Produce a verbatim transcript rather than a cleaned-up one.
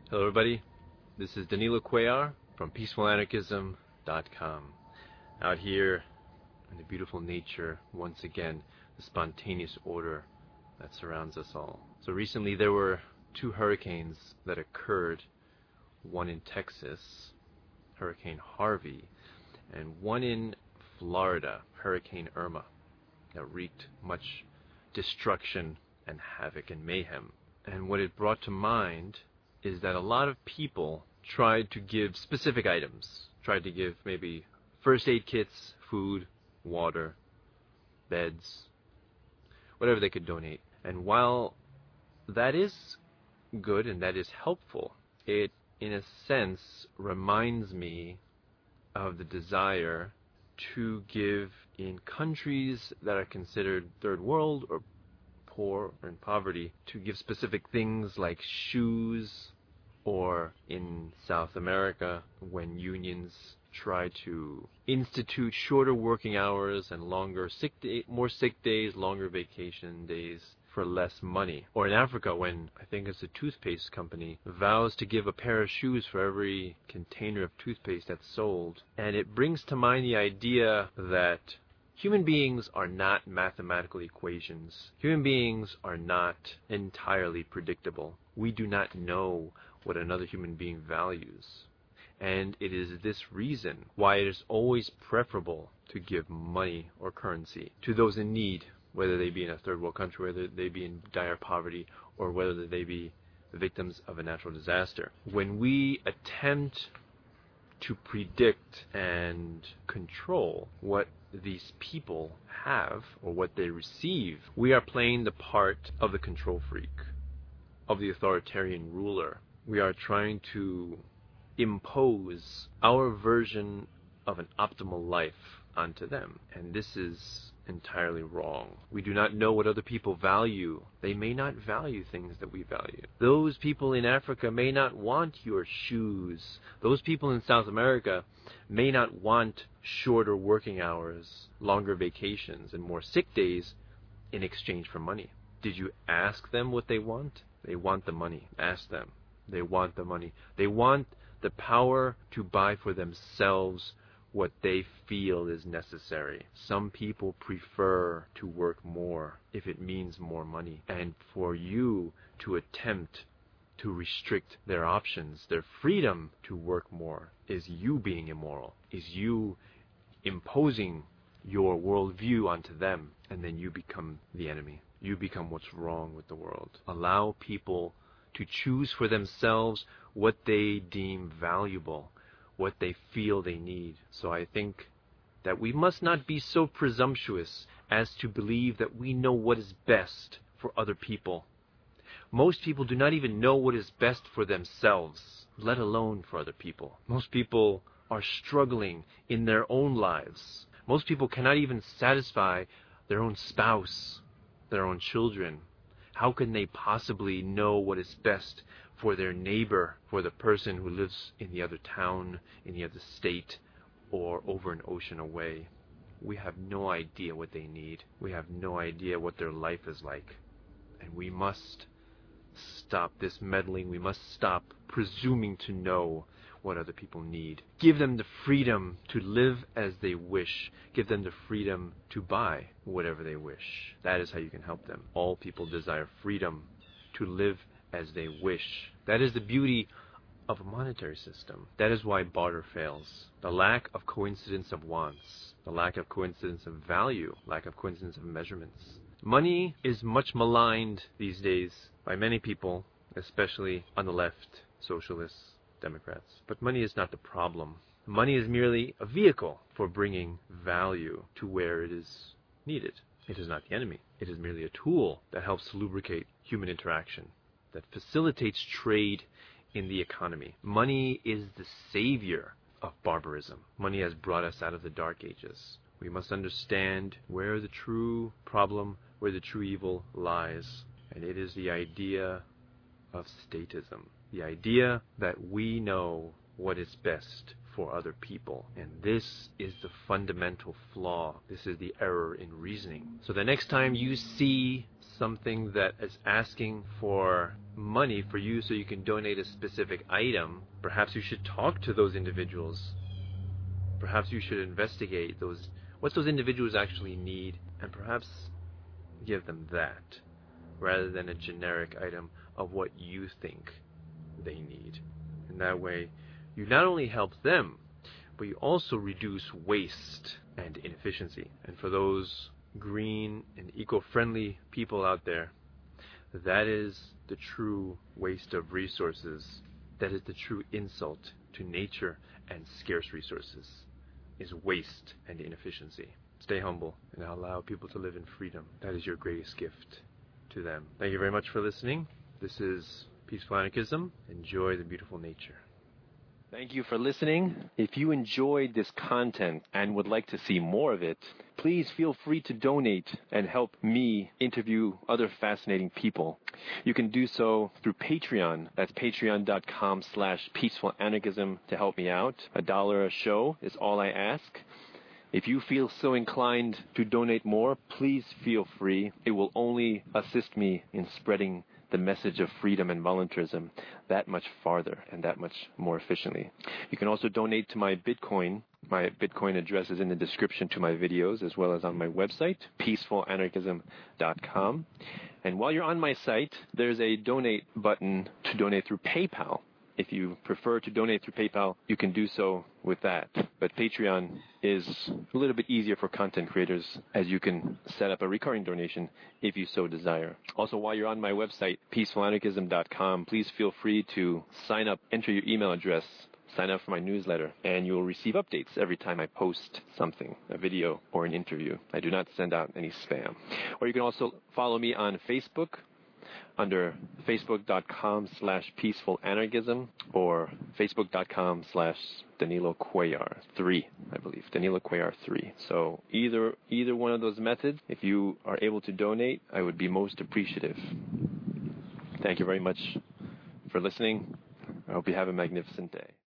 Hello everybody, this is Danilo Cuellar from peaceful anarchism dot com. Out here in the beautiful nature, once again, the spontaneous order that surrounds us all. So recently there were two hurricanes that occurred, one in Texas, Hurricane Harvey, and one in Florida, Hurricane Irma, that wreaked much destruction and havoc and mayhem. And what it brought to mind is that a lot of people tried to give specific items, tried to give maybe first aid kits, food, water, beds, whatever they could donate. And while that is good and that is helpful, it in a sense reminds me of the desire to give in countries that are considered third world or poor or in poverty, to give specific things like shoes, or in South America when unions try to institute shorter working hours and longer sick day, more sick days, longer vacation days for less money. Or in Africa when I think it's a toothpaste company vows to give a pair of shoes for every container of toothpaste that's sold. And it brings to mind the idea that human beings are not mathematical equations. Human beings are not entirely predictable. We do not know what another human being values. And it is this reason why it is always preferable to give money or currency to those in need, whether they be in a third world country, whether they be in dire poverty, or whether they be victims of a natural disaster. When we attempt to predict and control what these people have or what they receive, we are playing the part of the control freak, of the authoritarian ruler. We are trying to impose our version of an optimal life onto them. And this is entirely wrong. We do not know what other people value. They may not value things that we value. Those people in Africa may not want your shoes. Those people in South America may not want shorter working hours, longer vacations, and more sick days in exchange for money. Did you ask them what they want? They want the money. Ask them. They want the money. They want the power to buy for themselves what they feel is necessary. Some people prefer to work more if it means more money. And for you to attempt to restrict their options, their freedom to work more, is you being immoral, is you imposing your worldview onto them, and then you become the enemy. You become what's wrong with the world. Allow people to choose for themselves what they deem valuable, what they feel they need. So I think that we must not be so presumptuous as to believe that we know what is best for other people. Most people do not even know what is best for themselves, let alone for other people. Most people are struggling in their own lives. Most people cannot even satisfy their own spouse, their own children. How can they possibly know what is best for their neighbor, for the person who lives in the other town, in the other state, or over an ocean away? We have no idea what they need. We have no idea what their life is like. And we must stop this meddling. We must stop presuming to know what other people need. Give them the freedom to live as they wish. Give them the freedom to buy whatever they wish. That is how you can help them. All people desire freedom to live as they wish. That is the beauty of a monetary system. That is why barter fails. The lack of coincidence of wants, the lack of coincidence of value, lack of coincidence of measurements. Money is much maligned these days by many people, especially on the left, socialists, Democrats. But money is not the problem. Money is merely a vehicle for bringing value to where it is needed. It is not the enemy. It is merely a tool that helps to lubricate human interaction, that facilitates trade in the economy. Money is the savior of barbarism. Money has brought us out of the dark ages. We must understand where the true problem, where the true evil lies. And it is the idea of statism. The idea that we know what is best for other people. And this is the fundamental flaw. This is the error in reasoning. So the next time you see something that is asking for money for you so you can donate a specific item, perhaps you should talk to those individuals. Perhaps you should investigate those, what those individuals actually need, and perhaps give them that, rather than a generic item of what you think they need. In that way, you not only help them, but you also reduce waste and inefficiency. And for those green and eco-friendly people out there, that is the true waste of resources. That is the true insult to nature and scarce resources, is waste and inefficiency. Stay humble and allow people to live in freedom. That is your greatest gift to them. Thank you very much for listening. This is Peaceful Anarchism. Enjoy the beautiful nature. Thank you for listening. If you enjoyed this content and would like to see more of it, please feel free to donate and help me interview other fascinating people. You can do so through Patreon. That's patreon.com slash peaceful anarchism to help me out. A dollar a show is all I ask. If you feel so inclined to donate more, please feel free. It will only assist me in spreading the message of freedom and voluntarism that much farther and that much more efficiently. You can also donate to my Bitcoin. My Bitcoin address is in the description to my videos, as well as on my website, peaceful anarchism dot com. And while you're on my site, there's a donate button to donate through PayPal. If you prefer to donate through PayPal, you can do so with that. But Patreon is a little bit easier for content creators, as you can set up a recurring donation if you so desire. Also, while you're on my website, peaceful anarchism dot com, please feel free to sign up, enter your email address, sign up for my newsletter, and you'll receive updates every time I post something, a video or an interview. I do not send out any spam. Or you can also follow me on Facebook under facebook.com slash peaceful anarchism or facebook.com slash Danilo Cuellar three, I believe, Danilo Cuellar three. So either either one of those methods, if you are able to donate, I would be most appreciative. Thank you very much for listening. I hope you have a magnificent day.